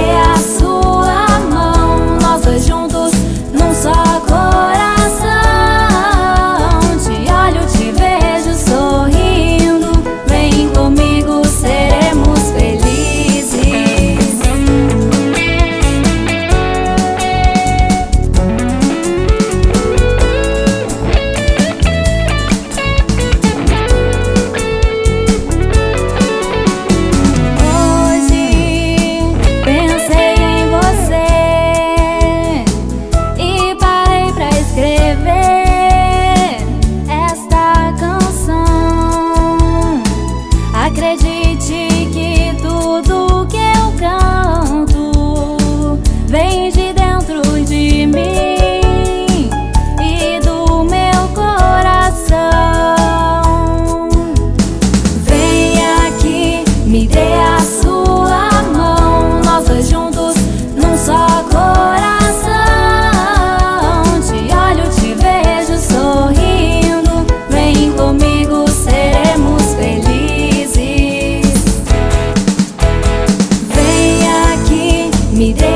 dê a sua mão, nós dois juntos num só coração. Te olho, te vejo sorrindo, vem comigo, seremos felizes. Acredite que tudo que eu canto vem de dentro de mim e do meu coração. Vem aqui, me dê a sua mão, nós dois juntos num só coração. Te olho, te vejo sorrindo, vem comigo, seremos felizes. Me dê